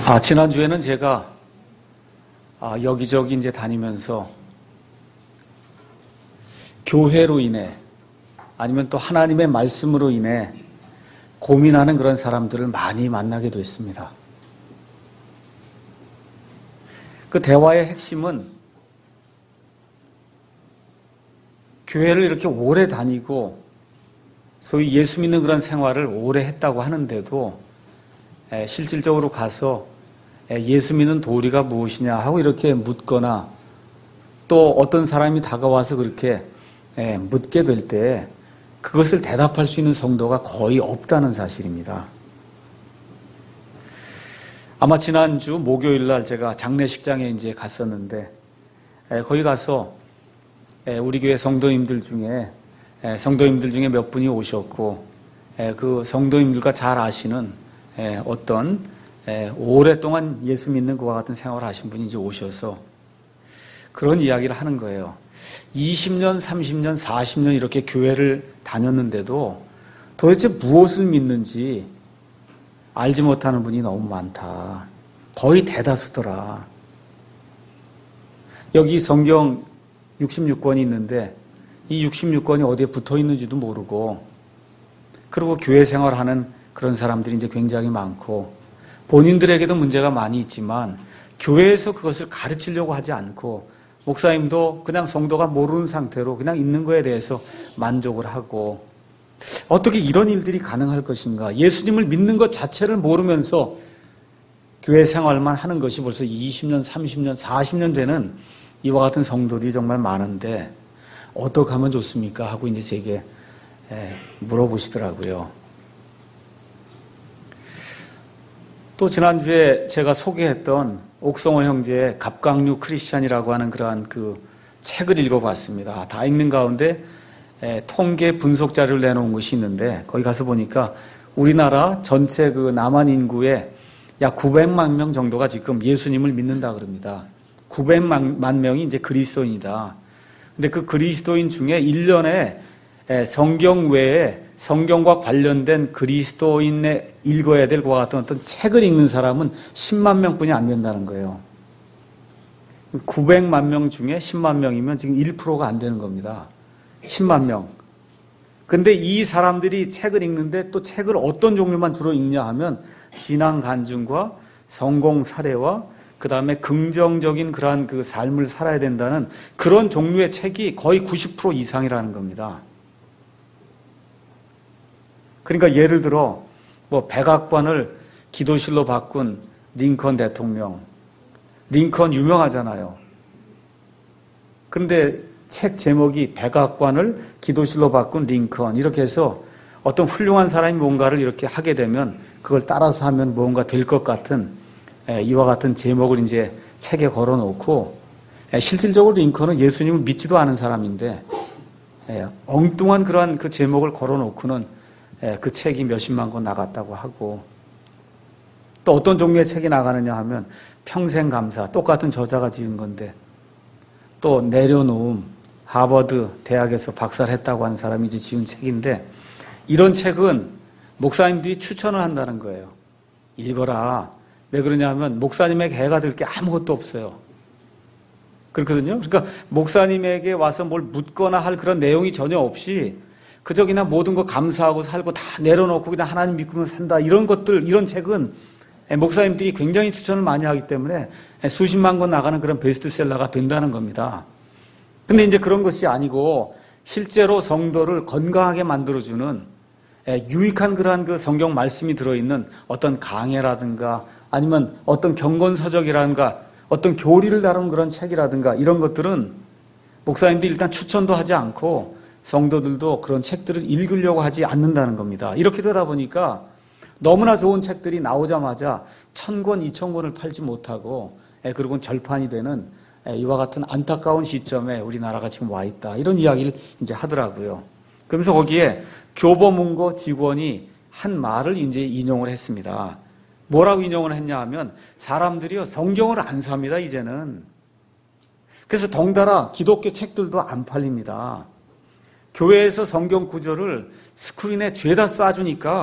지난주에는 제가 여기저기 이제 다니면서 교회로 인해 아니면 또 하나님의 말씀으로 인해 고민하는 그런 사람들을 많이 만나게 됐습니다. 그 대화의 핵심은 교회를 이렇게 오래 다니고 소위 예수 믿는 그런 생활을 오래 했다고 하는데도 실질적으로 가서 예수 믿는 도리가 무엇이냐 하고 이렇게 묻거나 또 어떤 사람이 다가와서 그렇게 묻게 될 때 그것을 대답할 수 있는 성도가 거의 없다는 사실입니다. 아마 지난주 목요일 날 제가 장례식장에 이제 갔었는데 거기 가서 우리 교회 성도님들 중에 몇 분이 오셨고 그 성도님들과 잘 아시는 어떤 오랫동안 예수 믿는 그와 같은 생활을 하신 분이 이제 오셔서 그런 이야기를 하는 거예요. 20년, 30년, 40년 이렇게 교회를 다녔는데도 도대체 무엇을 믿는지 알지 못하는 분이 너무 많다. 거의 대다수더라. 여기 성경 66권이 있는데 이 66권이 어디에 붙어 있는지도 모르고 그리고 교회 생활하는 그런 사람들이 이제 굉장히 많고 본인들에게도 문제가 많이 있지만 교회에서 그것을 가르치려고 하지 않고 목사님도 그냥 성도가 모르는 상태로 그냥 있는 거에 대해서 만족을 하고 어떻게 이런 일들이 가능할 것인가? 예수님을 믿는 것 자체를 모르면서 교회 생활만 하는 것이 벌써 20년, 30년, 40년 되는 이와 같은 성도들이 정말 많은데 어떻게 하면 좋습니까? 하고 이제 제게 물어보시더라고요. 또 지난주에 제가 소개했던 옥성호 형제의 갑각류 크리스찬이라고 하는 그러한 그 책을 읽어봤습니다. 다 읽는 가운데 통계 분석 자료를 내놓은 것이 있는데 거기 가서 보니까 우리나라 전체 그 남한 인구의 약 900만 명 정도가 지금 예수님을 믿는다 그럽니다. 900만 명이 이제 그리스도인이다. 근데 그 그리스도인 중에 1년에 성경 외에 성경과 관련된 그리스도인의 읽어야 될 것과 같은 어떤 책을 읽는 사람은 10만 명뿐이 안 된다는 거예요. 900만 명 중에 10만 명이면 지금 1%가 안 되는 겁니다. 10만 명. 근데 이 사람들이 책을 읽는데 또 책을 어떤 종류만 주로 읽냐 하면 신앙 간증과 성공 사례와 그 다음에 긍정적인 그러한 그 삶을 살아야 된다는 그런 종류의 책이 거의 90% 이상이라는 겁니다. 그러니까 예를 들어 뭐 백악관을 기도실로 바꾼 링컨 대통령, 링컨 유명하잖아요. 그런데 책 제목이 백악관을 기도실로 바꾼 링컨 이렇게 해서 어떤 훌륭한 사람이 뭔가를 이렇게 하게 되면 그걸 따라서 하면 뭔가 될 것 같은 이와 같은 제목을 이제 책에 걸어놓고 실질적으로 링컨은 예수님을 믿지도 않은 사람인데 엉뚱한 그러한 그 제목을 걸어놓고는 그 책이 몇십만 권 나갔다고 하고 또 어떤 종류의 책이 나가느냐 하면 평생 감사 똑같은 저자가 지은 건데 또 내려놓음 하버드 대학에서 박사를 했다고 하는 사람이 이제 지은 책인데 이런 책은 목사님들이 추천을 한다는 거예요. 읽어라. 왜 그러냐 하면 목사님에게 해가 될 게 아무것도 없어요. 그렇거든요. 그러니까 목사님에게 와서 뭘 묻거나 할 그런 내용이 전혀 없이 그저 그냥 모든 거 감사하고 살고 다 내려놓고 그냥 하나님 믿고만 산다. 이런 것들, 이런 책은 목사님들이 굉장히 추천을 많이 하기 때문에 수십만 권 나가는 그런 베스트셀러가 된다는 겁니다. 근데 이제 그런 것이 아니고 실제로 성도를 건강하게 만들어주는 유익한 그러한 그 성경 말씀이 들어있는 어떤 강해라든가 아니면 어떤 경건서적이라든가 어떤 교리를 다루는 그런 책이라든가 이런 것들은 목사님들이 일단 추천도 하지 않고 성도들도 그런 책들을 읽으려고 하지 않는다는 겁니다. 이렇게 되다 보니까 너무나 좋은 책들이 나오자마자 1000권, 2000권을 팔지 못하고 그리고 절판이 되는 이와 같은 안타까운 시점에 우리나라가 지금 와 있다. 이런 이야기를 이제 하더라고요. 그러면서 거기에 교보문고 직원이 한 말을 이제 인용을 했습니다. 뭐라고 인용을 했냐 하면 사람들이요 성경을 안 삽니다 이제는. 그래서 덩달아 기독교 책들도 안 팔립니다. 교회에서 성경 구절을 스크린에 죄다 쏴주니까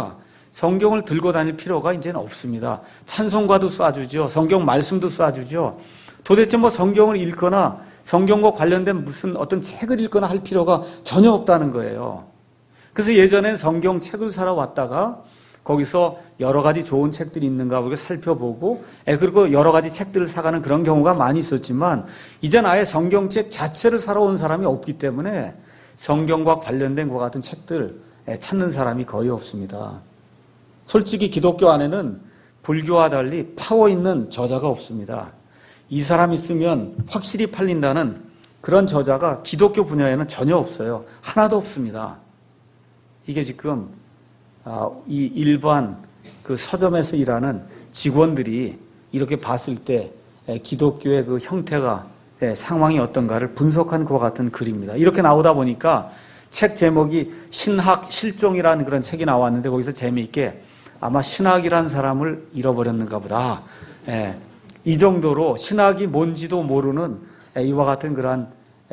성경을 들고 다닐 필요가 이제는 없습니다. 찬송가도 쏴주죠. 성경 말씀도 쏴주죠. 도대체 뭐 성경을 읽거나 성경과 관련된 무슨 어떤 책을 읽거나 할 필요가 전혀 없다는 거예요. 그래서 예전엔 성경 책을 사러 왔다가 거기서 여러 가지 좋은 책들이 있는가 보고 살펴보고 그리고 여러 가지 책들을 사가는 그런 경우가 많이 있었지만 이제는 아예 성경책 자체를 사러 온 사람이 없기 때문에 성경과 관련된 것 같은 책들 찾는 사람이 거의 없습니다. 솔직히 기독교 안에는 불교와 달리 파워 있는 저자가 없습니다. 이 사람 있으면 확실히 팔린다는 그런 저자가 기독교 분야에는 전혀 없어요. 하나도 없습니다. 이게 지금 이 일반 그 서점에서 일하는 직원들이 이렇게 봤을 때 기독교의 그 형태가 상황이 어떤가를 분석한 것과 같은 글입니다. 이렇게 나오다 보니까 책 제목이 신학 실종이라는 그런 책이 나왔는데 거기서 재미있게 아마 신학이라는 사람을 잃어버렸는가 보다. 이 정도로 신학이 뭔지도 모르는 이와 같은 그러한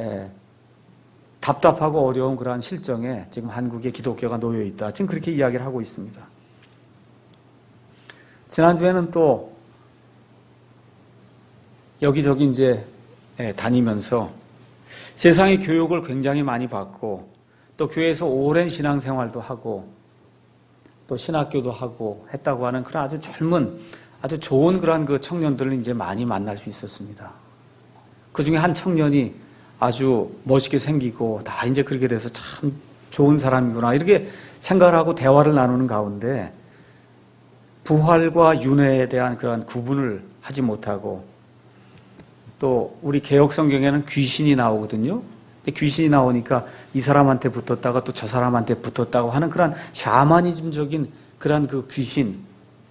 답답하고 어려운 그러한 실정에 지금 한국의 기독교가 놓여 있다. 지금 그렇게 이야기를 하고 있습니다. 지난주에는 또 여기저기 이제 다니면서 세상의 교육을 굉장히 많이 받고 또 교회에서 오랜 신앙생활도 하고 또 신학교도 하고 했다고 하는 그런 아주 젊은 아주 좋은 그러한 그 청년들을 이제 많이 만날 수 있었습니다. 그 중에 한 청년이 아주 멋있게 생기고 다 이제 그렇게 돼서 참 좋은 사람이구나 이렇게 생각을 하고 대화를 나누는 가운데 부활과 윤회에 대한 그런 구분을 하지 못하고 또 우리 개혁 성경에는 귀신이 나오거든요. 귀신이 나오니까 이 사람한테 붙었다가 또 저 사람한테 붙었다고 하는 그런 샤머니즘적인 그런 그 귀신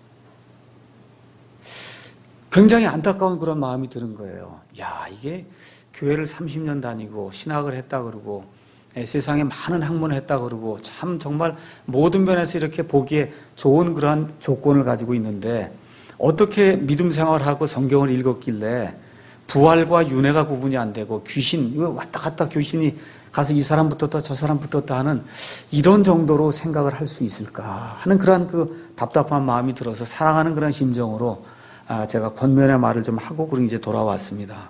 굉장히 안타까운 그런 마음이 드는 거예요. 야, 이게 교회를 30년 다니고 신학을 했다 그러고 세상에 많은 학문을 했다 그러고 참 정말 모든 면에서 이렇게 보기에 좋은 그러한 조건을 가지고 있는데 어떻게 믿음 생활하고 성경을 읽었길래 부활과 윤회가 구분이 안 되고 귀신, 왔다 갔다 귀신이 가서 이 사람 붙었다 저 사람 붙었다 하는 이런 정도로 생각을 할 수 있을까 하는 그런 그 답답한 마음이 들어서 사랑하는 그런 심정으로 제가 권면의 말을 좀 하고 그리고 이제 돌아왔습니다.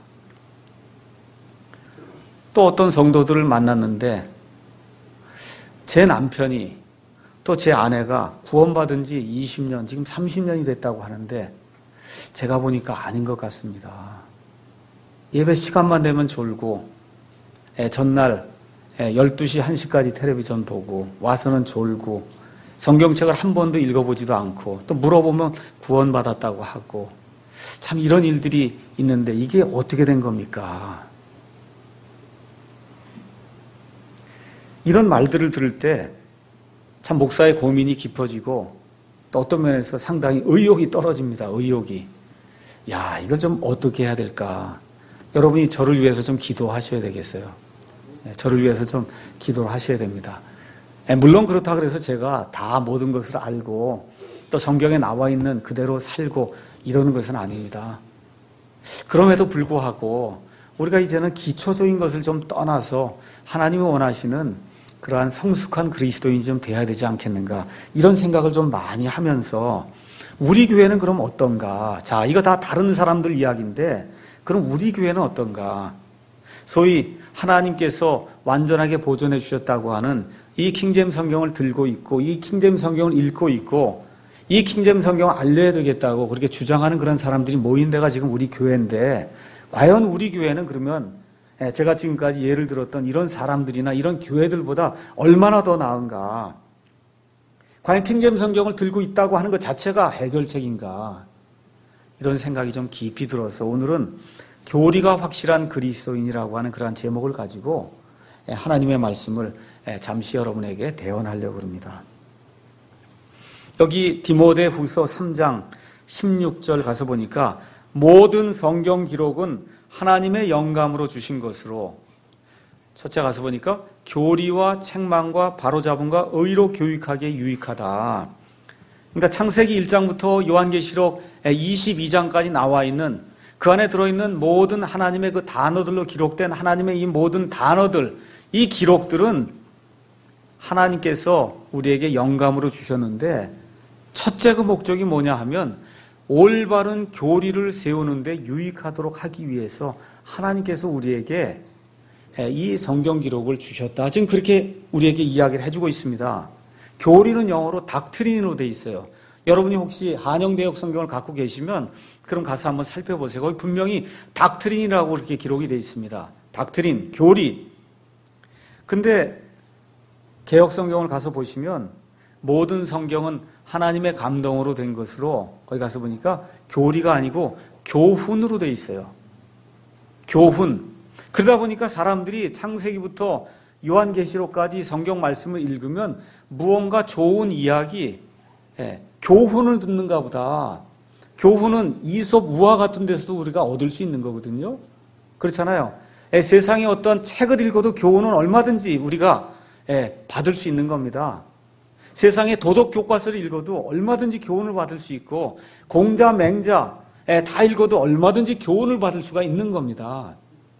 또 어떤 성도들을 만났는데 제 남편이 또 제 아내가 구원받은 지 20년, 지금 30년이 됐다고 하는데 제가 보니까 아닌 것 같습니다. 예배 시간만 되면 졸고 전날 12시, 1시까지 텔레비전 보고 와서는 졸고 성경책을 한 번도 읽어보지도 않고 또 물어보면 구원받았다고 하고 참 이런 일들이 있는데 이게 어떻게 된 겁니까? 이런 말들을 들을 때 참 목사의 고민이 깊어지고 또 어떤 면에서 상당히 의욕이 떨어집니다. 의욕이. 야, 이거 좀 어떻게 해야 될까? 여러분이 저를 위해서 좀 기도하셔야 되겠어요. 저를 위해서 좀 기도를 하셔야 됩니다. 물론 그렇다 그래서 제가 다 모든 것을 알고 또 성경에 나와 있는 그대로 살고 이러는 것은 아닙니다. 그럼에도 불구하고 우리가 이제는 기초적인 것을 좀 떠나서 하나님이 원하시는 그러한 성숙한 그리스도인이 좀 돼야 되지 않겠는가 이런 생각을 좀 많이 하면서 우리 교회는 그럼 어떤가? 자, 이거 다 다른 사람들 이야기인데 그럼 우리 교회는 어떤가? 소위 하나님께서 완전하게 보존해 주셨다고 하는 이 킹제임 성경을 들고 있고 이 킹제임 성경을 읽고 있고 이 킹제임 성경을 알려야 되겠다고 그렇게 주장하는 그런 사람들이 모인 데가 지금 우리 교회인데 과연 우리 교회는 그러면 제가 지금까지 예를 들었던 이런 사람들이나 이런 교회들보다 얼마나 더 나은가? 과연 킹제임 성경을 들고 있다고 하는 것 자체가 해결책인가? 이런 생각이 좀 깊이 들어서 오늘은 교리가 확실한 그리스도인이라고 하는 그러한 제목을 가지고 하나님의 말씀을 잠시 여러분에게 대언하려고 합니다. 여기 디모데후서 3장 16절 가서 보니까 모든 성경 기록은 하나님의 영감으로 주신 것으로 첫째 가서 보니까 교리와 책망과 바로잡음과 의로 교육하기에 유익하다. 그러니까 창세기 1장부터 요한계시록 22장까지 나와 있는 그 안에 들어있는 모든 하나님의 그 단어들로 기록된 하나님의 이 모든 단어들, 이 기록들은 하나님께서 우리에게 영감으로 주셨는데 첫째 그 목적이 뭐냐 하면 올바른 교리를 세우는데 유익하도록 하기 위해서 하나님께서 우리에게 이 성경 기록을 주셨다. 지금 그렇게 우리에게 이야기를 해주고 있습니다. 교리는 영어로 닥트린으로 돼 있어요. 여러분이 혹시 한영대역 성경을 갖고 계시면 그럼 가서 한번 살펴보세요. 거기 분명히 닥트린이라고 이렇게 기록이 돼 있습니다. 닥트린, 교리. 근데 개역 성경을 가서 보시면 모든 성경은 하나님의 감동으로 된 것으로 거기 가서 보니까 교리가 아니고 교훈으로 돼 있어요. 교훈. 그러다 보니까 사람들이 창세기부터 요한계시록까지 성경 말씀을 읽으면 무언가 좋은 이야기, 교훈을 듣는가 보다. 교훈은 이솝 우화 같은 데서도 우리가 얻을 수 있는 거거든요. 그렇잖아요. 세상에 어떤 책을 읽어도 교훈은 얼마든지 우리가 받을 수 있는 겁니다. 세상에 도덕 교과서를 읽어도 얼마든지 교훈을 받을 수 있고 공자, 맹자 다 읽어도 얼마든지 교훈을 받을 수가 있는 겁니다.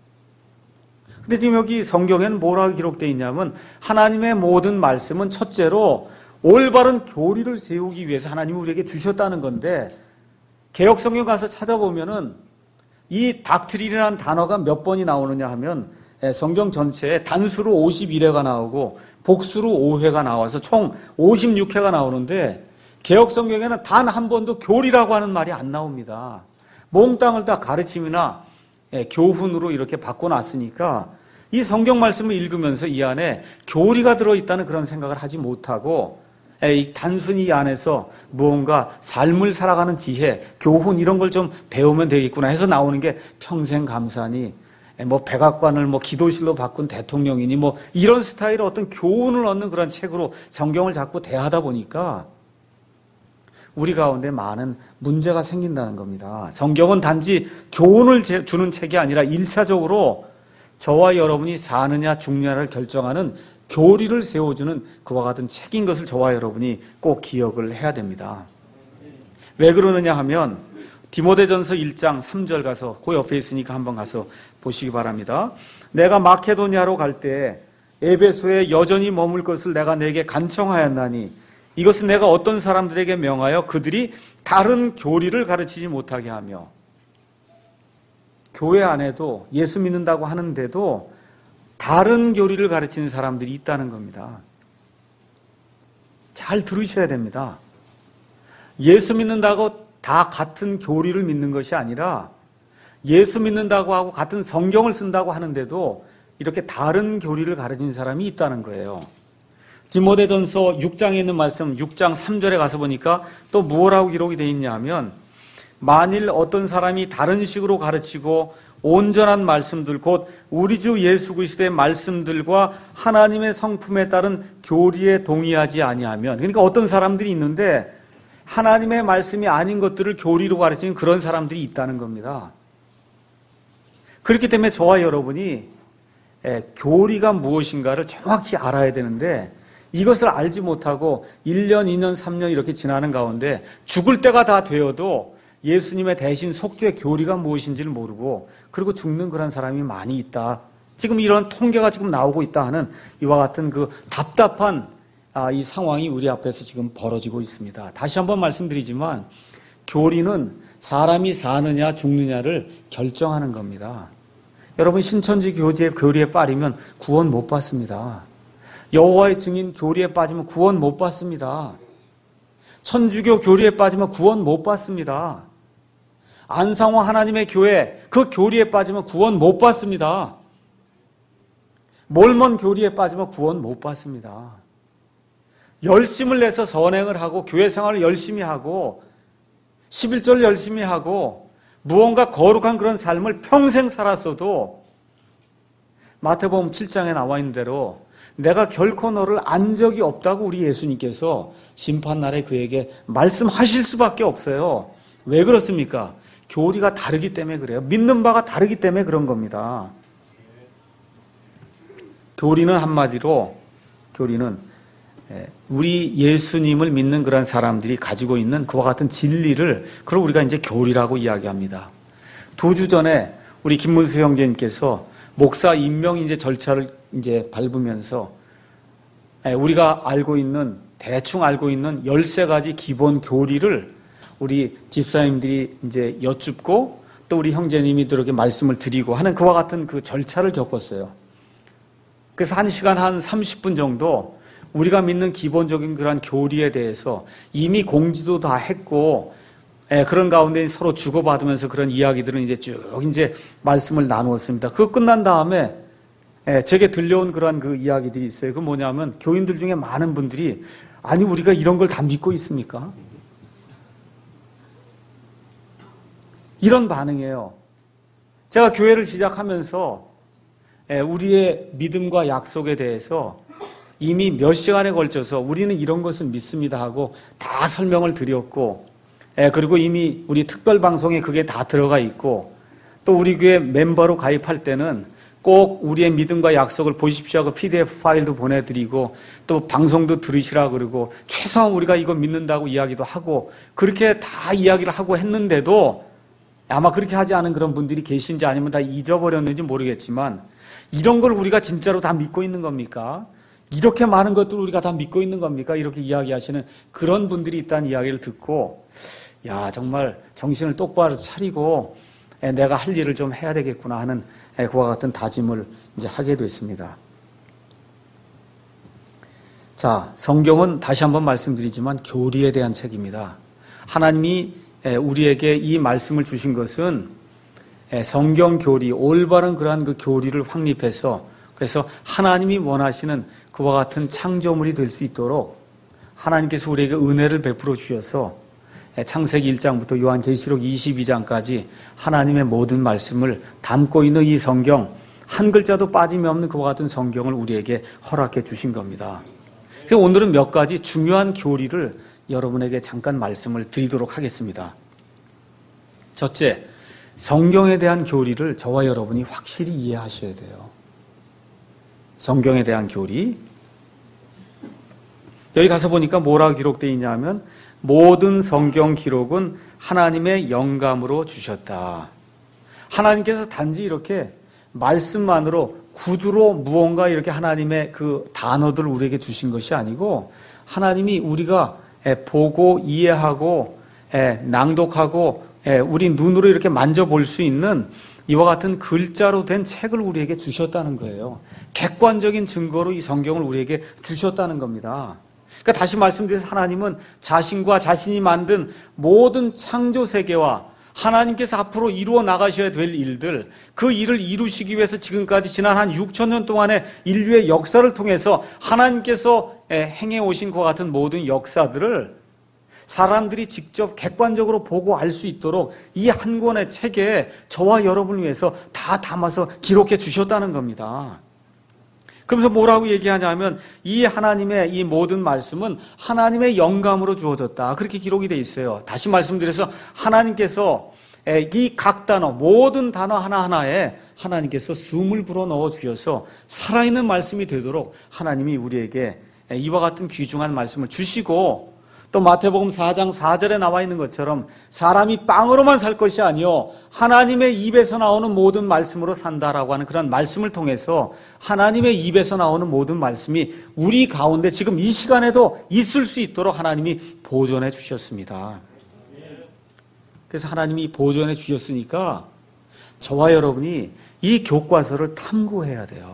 근데 지금 여기 성경에는 뭐라고 기록되어 있냐면 하나님의 모든 말씀은 첫째로 올바른 교리를 세우기 위해서 하나님이 우리에게 주셨다는 건데 개역 성경 가서 찾아보면은 이 닥트린이라는 단어가 몇 번이 나오느냐 하면 성경 전체에 단수로 51회가 나오고 복수로 5회가 나와서 총 56회가 나오는데 개역 성경에는 단 한 번도 교리라고 하는 말이 안 나옵니다. 몽땅을 다 가르침이나 교훈으로 이렇게 바꿔놨으니까 이 성경 말씀을 읽으면서 이 안에 교리가 들어있다는 그런 생각을 하지 못하고 단순히 이 안에서 무언가 삶을 살아가는 지혜, 교훈 이런 걸 좀 배우면 되겠구나 해서 나오는 게 평생 감사니 백악관을 기도실로 바꾼 대통령이니 이런 스타일의 어떤 교훈을 얻는 그런 책으로 성경을 자꾸 대하다 보니까 우리 가운데 많은 문제가 생긴다는 겁니다. 성경은 단지 교훈을 주는 책이 아니라 1차적으로 저와 여러분이 사느냐 죽느냐를 결정하는 교리를 세워주는 그와 같은 책인 것을 저와 여러분이 꼭 기억을 해야 됩니다. 왜 그러느냐 하면 디모데전서 1장 3절 가서 그 옆에 있으니까 한번 가서 보시기 바랍니다. 내가 마케도니아로 갈 때 에베소에 여전히 머물 것을 내가 내게 간청하였나니 이것은 내가 어떤 사람들에게 명하여 그들이 다른 교리를 가르치지 못하게 하며 교회 안에도 예수 믿는다고 하는데도 다른 교리를 가르치는 사람들이 있다는 겁니다. 잘 들으셔야 됩니다. 예수 믿는다고 다 같은 교리를 믿는 것이 아니라 예수 믿는다고 하고 같은 성경을 쓴다고 하는데도 이렇게 다른 교리를 가르치는 사람이 있다는 거예요. 디모데전서 6장에 있는 말씀 6장 3절에 가서 보니까 또 뭐라고 기록이 되어 있냐 하면 만일 어떤 사람이 다른 식으로 가르치고 온전한 말씀들 곧 우리 주 예수 그리스도의 말씀들과 하나님의 성품에 따른 교리에 동의하지 아니하면 그러니까 어떤 사람들이 있는데 하나님의 말씀이 아닌 것들을 교리로 가르치는 그런 사람들이 있다는 겁니다. 그렇기 때문에 저와 여러분이 교리가 무엇인가를 정확히 알아야 되는데 이것을 알지 못하고 1년, 2년, 3년 이렇게 지나는 가운데 죽을 때가 다 되어도 예수님의 대신 속죄의 교리가 무엇인지를 모르고 그리고 죽는 그런 사람이 많이 있다. 지금 이런 통계가 지금 나오고 있다 하는 이와 같은 그 답답한 이 상황이 우리 앞에서 지금 벌어지고 있습니다. 다시 한번 말씀드리지만 교리는 사람이 사느냐 죽느냐를 결정하는 겁니다. 여러분 신천지 교리에 빠지면 구원 못 받습니다. 여호와의 증인 교리에 빠지면 구원 못 받습니다. 천주교 교리에 빠지면 구원 못 받습니다. 안상호 하나님의 교회 그 교리에 빠지면 구원 못 받습니다. 몰몬 교리에 빠지면 구원 못 받습니다. 열심을 내서 선행을 하고 교회 생활을 열심히 하고 11절 열심히 하고 무언가 거룩한 그런 삶을 평생 살았어도 마태복음 7장에 나와 있는 대로 내가 결코 너를 안 적이 없다고 우리 예수님께서 심판날에 그에게 말씀하실 수밖에 없어요. 왜 그렇습니까? 교리가 다르기 때문에 그래요. 믿는 바가 다르기 때문에 그런 겁니다. 교리는 한마디로 교리는 우리 예수님을 믿는 그런 사람들이 가지고 있는 그와 같은 진리를 그걸 우리가 이제 교리라고 이야기합니다. 2주 전에 우리 김문수 형제님께서 목사 임명 이제 절차를 이제 밟으면서 우리가 대충 알고 있는 13가지 기본 교리를 우리 집사님들이 이제 여쭙고 또 우리 형제님이 이렇게 말씀을 드리고 하는 그와 같은 그 절차를 겪었어요. 그래서 1시간 한 30분 정도 우리가 믿는 기본적인 그런 교리에 대해서 이미 공지도 다 했고, 그런 가운데 서로 주고받으면서 그런 이야기들은 이제 쭉 말씀을 나누었습니다. 그거 끝난 다음에 제게 들려온 그런 그 이야기들이 있어요. 그 뭐냐면 교인들 중에 많은 분들이 아니 우리가 이런 걸 다 믿고 있습니까? 이런 반응이에요. 제가 교회를 시작하면서 우리의 믿음과 약속에 대해서 이미 몇 시간에 걸쳐서 우리는 이런 것을 믿습니다 하고 다 설명을 드렸고, 그리고 이미 우리 특별방송에 그게 다 들어가 있고, 또 우리 교회 멤버로 가입할 때는 꼭 우리의 믿음과 약속을 보십시오 하고 PDF 파일도 보내드리고 또 방송도 들으시라 그러고 최소한 우리가 이거 믿는다고 이야기도 하고 그렇게 다 이야기를 하고 했는데도 아마 그렇게 하지 않은 그런 분들이 계신지 아니면 다 잊어버렸는지 모르겠지만 이런 걸 우리가 진짜로 다 믿고 있는 겁니까? 이렇게 많은 것들을 우리가 다 믿고 있는 겁니까? 이렇게 이야기하시는 그런 분들이 있다는 이야기를 듣고 정말 정신을 똑바로 차리고 내가 할 일을 좀 해야 되겠구나 하는 그와 같은 다짐을 이제 하게 됐습니다. 자, 성경은 다시 한번 말씀드리지만 교리에 대한 책입니다. 하나님이 우리에게 이 말씀을 주신 것은 성경 교리, 올바른 그러한 그 교리를 확립해서 그래서 하나님이 원하시는 그와 같은 창조물이 될 수 있도록 하나님께서 우리에게 은혜를 베풀어 주셔서 창세기 1장부터 요한계시록 22장까지 하나님의 모든 말씀을 담고 있는 이 성경, 한 글자도 빠짐이 없는 그와 같은 성경을 우리에게 허락해 주신 겁니다. 그래서 오늘은 몇 가지 중요한 교리를 여러분에게 잠깐 말씀을 드리도록 하겠습니다. 첫째, 성경에 대한 교리를 저와 여러분이 확실히 이해하셔야 돼요. 성경에 대한 교리. 여기 가서 보니까 뭐라고 기록되어 있냐면 모든 성경 기록은 하나님의 영감으로 주셨다. 하나님께서 단지 이렇게 말씀만으로 구두로 무언가 이렇게 하나님의 그 단어들을 우리에게 주신 것이 아니고 하나님이 우리가 보고 이해하고 낭독하고 우리 눈으로 이렇게 만져볼 수 있는 이와 같은 글자로 된 책을 우리에게 주셨다는 거예요. 객관적인 증거로 이 성경을 우리에게 주셨다는 겁니다. 그러니까 다시 말씀드려서 하나님은 자신과 자신이 만든 모든 창조 세계와 하나님께서 앞으로 이루어 나가셔야 될 일들, 그 일을 이루시기 위해서 지금까지 지난 한 6,000년 동안의 인류의 역사를 통해서 하나님께서 행해 오신 것 같은 모든 역사들을 사람들이 직접 객관적으로 보고 알 수 있도록 이 한 권의 책에 저와 여러분을 위해서 다 담아서 기록해 주셨다는 겁니다. 그러면서 뭐라고 얘기하냐면 이 하나님의 이 모든 말씀은 하나님의 영감으로 주어졌다. 그렇게 기록이 되어 있어요. 다시 말씀드려서 하나님께서 이 각 단어, 모든 단어 하나하나에 하나님께서 숨을 불어넣어 주셔서 살아있는 말씀이 되도록 하나님이 우리에게 이와 같은 귀중한 말씀을 주시고 또 마태복음 4장 4절에 나와 있는 것처럼 사람이 빵으로만 살 것이 아니요 하나님의 입에서 나오는 모든 말씀으로 산다라고 하는 그런 말씀을 통해서 하나님의 입에서 나오는 모든 말씀이 우리 가운데 지금 이 시간에도 있을 수 있도록 하나님이 보존해 주셨습니다. 그래서 하나님이 보존해 주셨으니까 저와 여러분이 이 교과서를 탐구해야 돼요.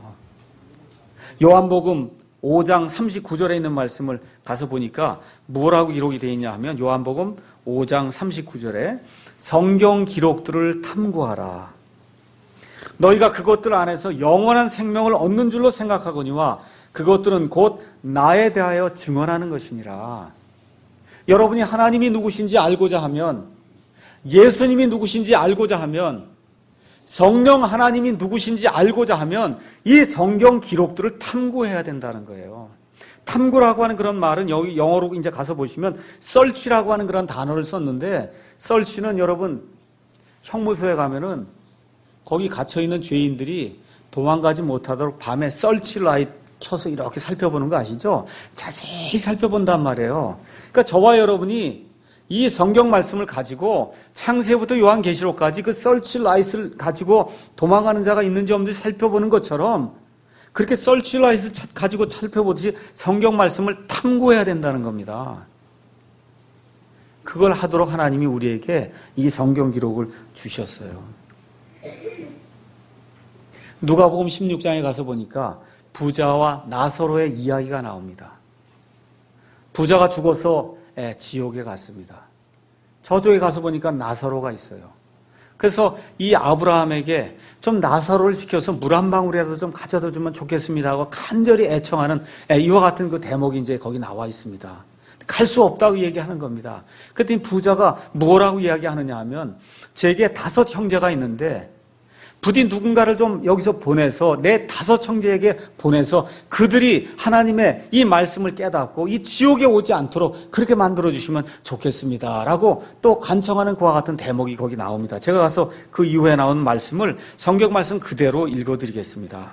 요한복음 5장 39절에 있는 말씀을 가서 보니까 뭐라고 기록이 되어 있냐 하면 요한복음 5장 39절에 성경 기록들을 탐구하라. 너희가 그것들 안에서 영원한 생명을 얻는 줄로 생각하거니와 그것들은 곧 나에 대하여 증언하는 것이니라. 여러분이 하나님이 누구신지 알고자 하면, 예수님이 누구신지 알고자 하면, 성령 하나님이 누구신지 알고자 하면 이 성경 기록들을 탐구해야 된다는 거예요. 탐구라고 하는 그런 말은 여기 영어로 이제 가서 보시면 search라고 하는 그런 단어를 썼는데, search는 여러분 형무소에 가면은 거기 갇혀 있는 죄인들이 도망가지 못하도록 밤에 search 라이트 켜서 이렇게 살펴보는 거 아시죠? 자세히 살펴본단 말이에요. 그러니까 저와 여러분이 이 성경 말씀을 가지고 창세부터 요한계시록까지 그 search 라이트를 가지고 도망가는 자가 있는지 없는지 살펴보는 것처럼 그렇게 서치라이트 가지고 살펴보듯이 성경 말씀을 탐구해야 된다는 겁니다. 그걸 하도록 하나님이 우리에게 이 성경 기록을 주셨어요. 누가복음 16장에 가서 보니까 부자와 나사로의 이야기가 나옵니다. 부자가 죽어서 지옥에 갔습니다. 저쪽에 가서 보니까 나사로가 있어요. 그래서 이 아브라함에게 좀 나사로를 시켜서 물 한 방울이라도 좀 가져다 주면 좋겠습니다 하고 간절히 애청하는 이와 같은 그 대목이 이제 거기 나와 있습니다. 갈 수 없다고 얘기하는 겁니다. 그랬더니 부자가 뭐라고 이야기하느냐 하면 제게 5 형제가 있는데 부디 누군가를 좀 여기서 보내서 내 5 형제에게 보내서 그들이 하나님의 이 말씀을 깨닫고 이 지옥에 오지 않도록 그렇게 만들어주시면 좋겠습니다 라고 또 간청하는 그와 같은 대목이 거기 나옵니다. 제가 가서 그 이후에 나온 말씀을 성경 말씀 그대로 읽어드리겠습니다.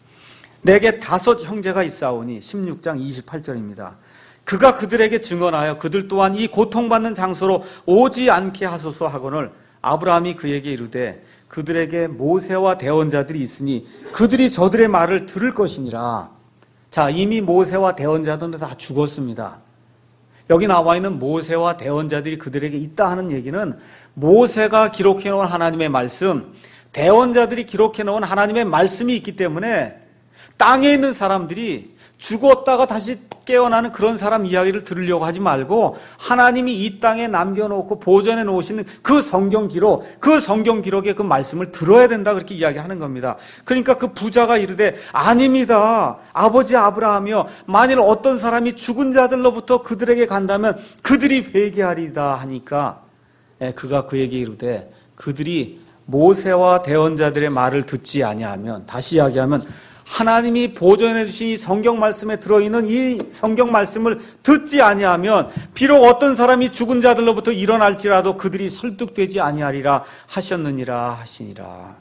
내게 5 형제가 있사오니 16장 28절입니다. 그가 그들에게 증언하여 그들 또한 이 고통받는 장소로 오지 않게 하소서 하거늘 아브라함이 그에게 이르되 그들에게 모세와 대언자들이 있으니 그들이 저들의 말을 들을 것이니라. 자, 이미 모세와 대언자들은 다 죽었습니다. 여기 나와 있는 모세와 대언자들이 그들에게 있다 하는 얘기는 모세가 기록해 놓은 하나님의 말씀, 대언자들이 기록해 놓은 하나님의 말씀이 있기 때문에 땅에 있는 사람들이 죽었다가 다시 깨어나는 그런 사람 이야기를 들으려고 하지 말고 하나님이 이 땅에 남겨놓고 보존해 놓으시는 그 성경 기록, 그 성경 기록의 그 말씀을 들어야 된다 그렇게 이야기하는 겁니다. 그러니까 그 부자가 이르되 아닙니다. 아버지 아브라함이여 만일 어떤 사람이 죽은 자들로부터 그들에게 간다면 그들이 회개하리다 하니까 그가 그에게 이르되 그들이 모세와 대언자들의 말을 듣지 아니하면 다시 이야기하면 하나님이 보존해 주신 이 성경 말씀에 들어있는 이 성경 말씀을 듣지 아니하면 비록 어떤 사람이 죽은 자들로부터 일어날지라도 그들이 설득되지 아니하리라 하셨느니라 하시니라.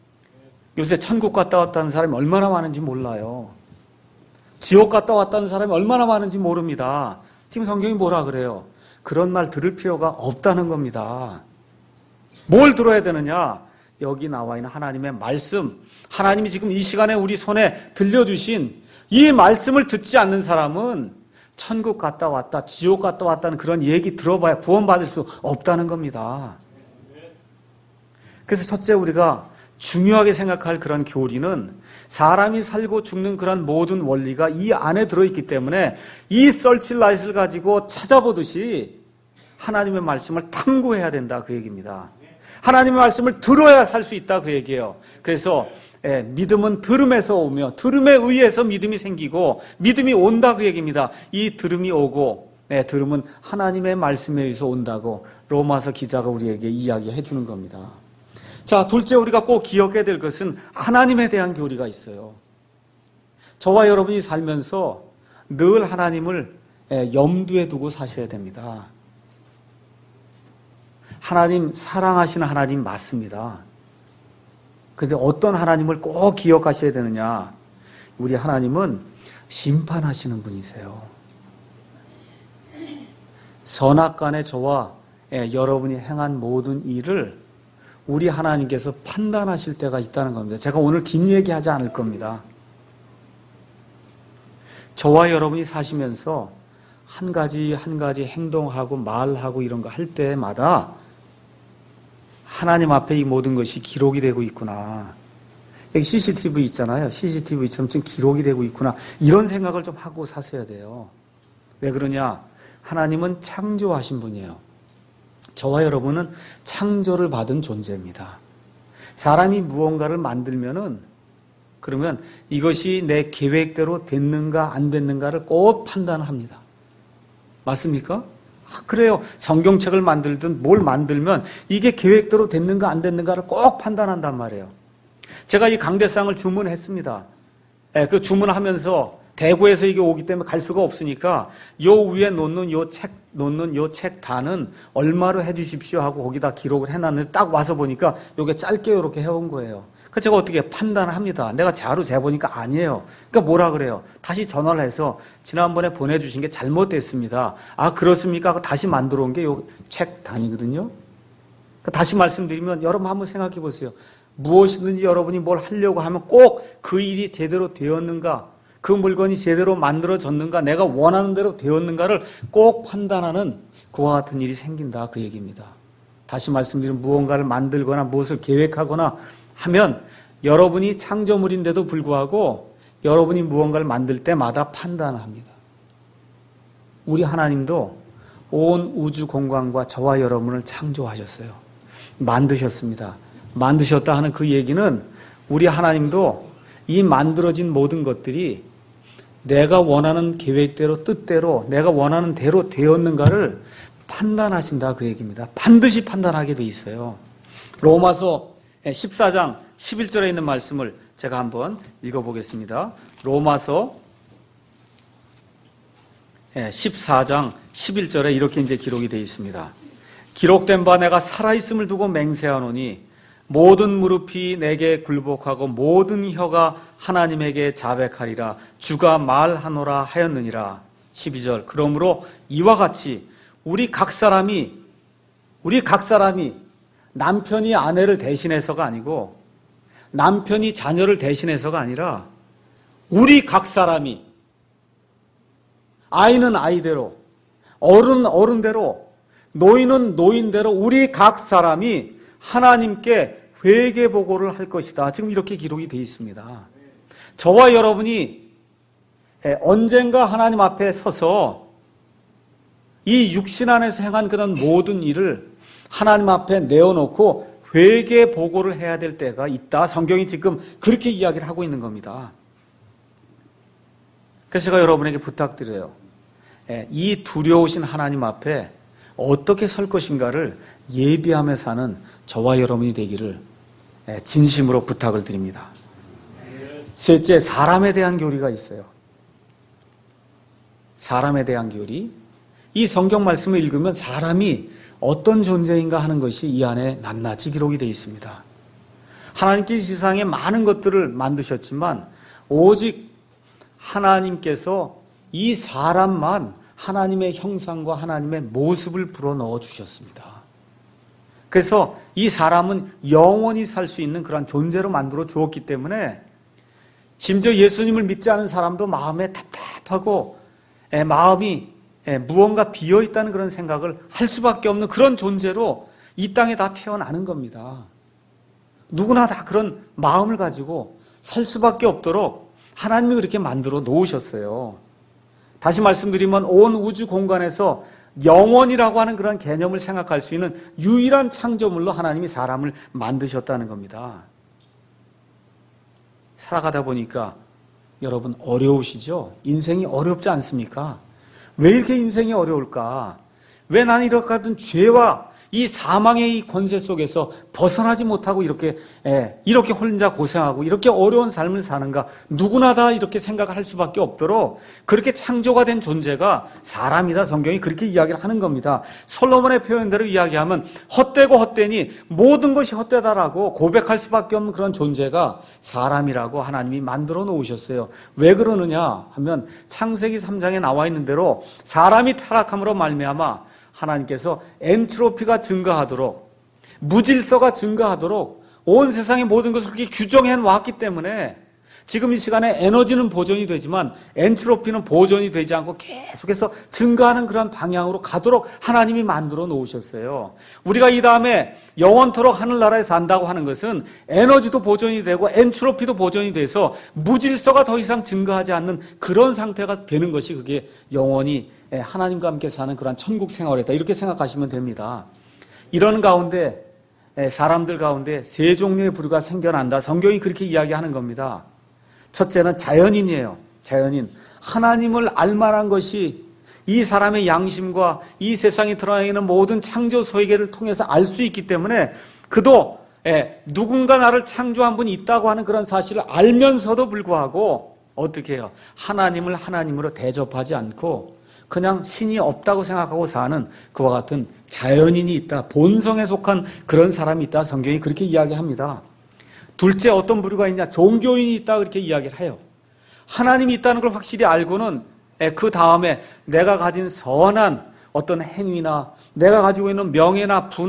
요새 천국 갔다 왔다는 사람이 얼마나 많은지 몰라요. 지옥 갔다 왔다는 사람이 얼마나 많은지 모릅니다. 지금 성경이 뭐라 그래요? 그런 말 들을 필요가 없다는 겁니다. 뭘 들어야 되느냐? 여기 나와 있는 하나님의 말씀, 하나님이 지금 이 시간에 우리 손에 들려주신 이 말씀을 듣지 않는 사람은 천국 갔다 왔다, 지옥 갔다 왔다는 그런 얘기 들어봐야 구원받을 수 없다는 겁니다. 그래서 첫째 우리가 중요하게 생각할 그런 교리는 사람이 살고 죽는 그런 모든 원리가 이 안에 들어있기 때문에 이 서치라이트를 가지고 찾아보듯이 하나님의 말씀을 탐구해야 된다 그 얘기입니다. 하나님의 말씀을 들어야 살 수 있다 그 얘기예요. 그래서 믿음은 들음에서 오며 들음에 의해서 믿음이 생기고 믿음이 온다 그 얘기입니다. 이 들음이 오고 들음은 하나님의 말씀에 의해서 온다고 로마서 기자가 우리에게 이야기해 주는 겁니다. 자, 둘째 우리가 꼭 기억해야 될 것은 하나님에 대한 교리가 있어요. 저와 여러분이 살면서 늘 하나님을 염두에 두고 사셔야 됩니다. 하나님 사랑하시는 하나님 맞습니다. 그런데 어떤 하나님을 꼭 기억하셔야 되느냐? 우리 하나님은 심판하시는 분이세요. 선악간에 저와 여러분이 행한 모든 일을 우리 하나님께서 판단하실 때가 있다는 겁니다. 제가 오늘 긴 얘기하지 않을 겁니다. 저와 여러분이 사시면서 한 가지 행동하고 말하고 이런 거 할 때마다 하나님 앞에 이 모든 것이 기록이 되고 있구나. 여기 CCTV 있잖아요. CCTV처럼 지금 기록이 되고 있구나. 이런 생각을 좀 하고 사셔야 돼요. 왜 그러냐? 하나님은 창조하신 분이에요. 저와 여러분은 창조를 받은 존재입니다. 사람이 무언가를 만들면은 그러면 이것이 내 계획대로 됐는가 안 됐는가를 꼭 판단합니다. 맞습니까? 그래요. 성경책을 만들든 뭘 만들면 이게 계획대로 됐는가 안 됐는가를 꼭 판단한단 말이에요. 제가 이 강대상을 주문했습니다. 그 주문을 하면서 대구에서 이게 오기 때문에 갈 수가 없으니까 요 위에 놓는 요 책 단은 얼마로 해주십시오 하고 거기다 기록을 해놨는데 딱 와서 보니까 요게 짧게 이렇게 해온 거예요. 그래서 제가 어떻게 판단을 합니다. 내가 자로 재보니까 아니에요. 그러니까 뭐라 그래요? 다시 전화를 해서 지난번에 보내주신 게 잘못됐습니다. 아 그렇습니까? 다시 만들어 온 게 요 책 단이거든요. 다시 말씀드리면 여러분 한번 생각해 보세요. 무엇이든지 여러분이 뭘 하려고 하면 꼭 그 일이 제대로 되었는가, 그 물건이 제대로 만들어졌는가, 내가 원하는 대로 되었는가를 꼭 판단하는 그와 같은 일이 생긴다, 그 얘기입니다. 다시 말씀드리면 무언가를 만들거나 무엇을 계획하거나 하면 여러분이 창조물인데도 불구하고 여러분이 무언가를 만들 때마다 판단합니다. 우리 하나님도 온 우주 공간과 저와 여러분을 창조하셨어요. 만드셨습니다. 만드셨다 하는 그 얘기는 우리 하나님도 이 만들어진 모든 것들이 내가 원하는 계획대로 뜻대로 내가 원하는 대로 되었는가를 판단하신다, 그 얘기입니다. 반드시 판단하게 돼 있어요. 로마서 14장 11절에 있는 말씀을 제가 한번 읽어보겠습니다. 로마서 14장 11절에 이렇게 이제 기록이 되어 있습니다. 기록된 바 내가 살아있음을 두고 맹세하노니 모든 무릎이 내게 굴복하고 모든 혀가 하나님에게 자백하리라. 주가 말하노라 하였느니라. 12절. 그러므로 이와 같이 우리 각 사람이 남편이 아내를 대신해서가 아니고 남편이 자녀를 대신해서가 아니라 우리 각 사람이 아이는 아이대로 어른은 어른대로 노인은 노인대로 우리 각 사람이 하나님께 회개 보고를 할 것이다. 지금 이렇게 기록이 되어 있습니다. 저와 여러분이 언젠가 하나님 앞에 서서 이 육신 안에서 행한 그런 모든 일을 하나님 앞에 내어놓고 회개 보고를 해야 될 때가 있다. 성경이 지금 그렇게 이야기를 하고 있는 겁니다. 그래서 제가 여러분에게 부탁드려요. 이 두려우신 하나님 앞에 어떻게 설 것인가를 예비하며 사는 저와 여러분이 되기를 진심으로 부탁을 드립니다. 셋째, 사람에 대한 교리가 있어요. 사람에 대한 교리. 이 성경 말씀을 읽으면 사람이 어떤 존재인가 하는 것이 이 안에 낱낱이 기록이 되어 있습니다. 하나님께서 이 세상에 많은 것들을 만드셨지만 오직 하나님께서 이 사람만 하나님의 형상과 하나님의 모습을 불어넣어 주셨습니다. 그래서 이 사람은 영원히 살 수 있는 그런 존재로 만들어 주었기 때문에 심지어 예수님을 믿지 않은 사람도 마음에 답답하고 마음이 무언가 비어있다는 그런 생각을 할 수밖에 없는 그런 존재로 이 땅에 다 태어나는 겁니다. 누구나 다 그런 마음을 가지고 살 수밖에 없도록 하나님이 그렇게 만들어 놓으셨어요. 다시 말씀드리면 온 우주 공간에서 영원이라고 하는 그런 개념을 생각할 수 있는 유일한 창조물로 하나님이 사람을 만드셨다는 겁니다. 살아가다 보니까 여러분 어려우시죠? 인생이 어렵지 않습니까? 왜 이렇게 인생이 어려울까? 왜 나는 이렇게 같은 죄와 이 사망의 이 권세 속에서 벗어나지 못하고 이렇게 혼자 고생하고 이렇게 어려운 삶을 사는가? 누구나 다 이렇게 생각을 할 수밖에 없도록 그렇게 창조가 된 존재가 사람이다. 성경이 그렇게 이야기를 하는 겁니다. 솔로몬의 표현대로 이야기하면 헛되고 헛되니 모든 것이 헛되다라고 고백할 수밖에 없는 그런 존재가 사람이라고 하나님이 만들어 놓으셨어요. 왜 그러느냐 하면 창세기 3장에 나와 있는 대로 사람이 타락함으로 말미암아 하나님께서 엔트로피가 증가하도록 무질서가 증가하도록 온 세상의 모든 것을 그렇게 규정해 놓았기 때문에 지금 이 시간에 에너지는 보존이 되지만 엔트로피는 보존이 되지 않고 계속해서 증가하는 그런 방향으로 가도록 하나님이 만들어 놓으셨어요. 우리가 이 다음에 영원토록 하늘나라에 산다고 하는 것은 에너지도 보존이 되고 엔트로피도 보존이 돼서 무질서가 더 이상 증가하지 않는 그런 상태가 되는 것이 그게 영원히 하나님과 함께 사는 그런 천국 생활이다. 이렇게 생각하시면 됩니다. 이런 가운데 사람들 가운데 세 종류의 부류가 생겨난다. 성경이 그렇게 이야기하는 겁니다. 첫째는 자연인이에요. 자연인. 하나님을 알만한 것이 이 사람의 양심과 이 세상에 드러나 있는 모든 창조 소이계를 통해서 알 수 있기 때문에 그도 누군가 나를 창조한 분이 있다고 하는 그런 사실을 알면서도 불구하고 어떻게 해요? 하나님을 하나님으로 대접하지 않고 그냥 신이 없다고 생각하고 사는 그와 같은 자연인이 있다. 본성에 속한 그런 사람이 있다. 성경이 그렇게 이야기합니다. 둘째 어떤 부류가 있냐? 종교인이 있다. 그렇게 이야기를 해요. 하나님이 있다는 걸 확실히 알고는 그 다음에 내가 가진 선한 어떤 행위나 내가 가지고 있는 명예나 부나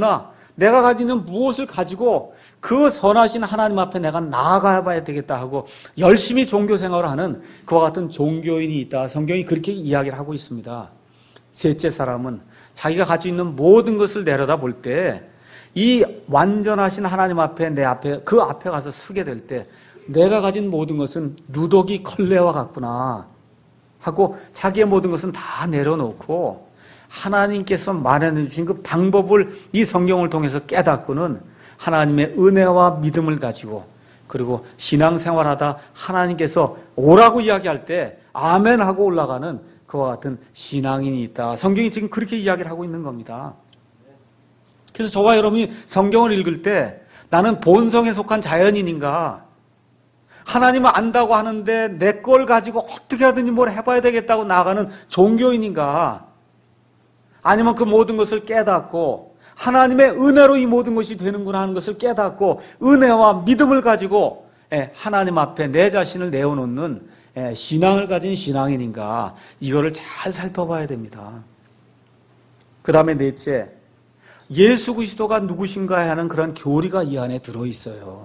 내가 가지고 있는 무엇을 가지고 그 선하신 하나님 앞에 내가 나아가 봐야 되겠다 하고 열심히 종교 생활을 하는 그와 같은 종교인이 있다. 성경이 그렇게 이야기를 하고 있습니다. 셋째 사람은 자기가 가지고 있는 모든 것을 내려다 볼 때 이 완전하신 하나님 앞에 내 앞에 그 앞에 가서 서게 될 때 내가 가진 모든 것은 누더기 걸레와 같구나 하고 자기의 모든 것은 다 내려놓고 하나님께서 마련해 주신 그 방법을 이 성경을 통해서 깨닫고는 하나님의 은혜와 믿음을 가지고 그리고 신앙생활하다 하나님께서 오라고 이야기할 때 아멘 하고 올라가는 그와 같은 신앙인이 있다. 성경이 지금 그렇게 이야기를 하고 있는 겁니다. 그래서 저와 여러분이 성경을 읽을 때 나는 본성에 속한 자연인인가? 하나님을 안다고 하는데 내 걸 가지고 어떻게 하든지 뭘 해봐야 되겠다고 나아가는 종교인인가? 아니면 그 모든 것을 깨닫고 하나님의 은혜로 이 모든 것이 되는구나 하는 것을 깨닫고 은혜와 믿음을 가지고 하나님 앞에 내 자신을 내어놓는 신앙을 가진 신앙인인가? 이거를 잘 살펴봐야 됩니다. 그 다음에 넷째, 예수 그리스도가 누구신가 하는 그런 교리가 이 안에 들어있어요.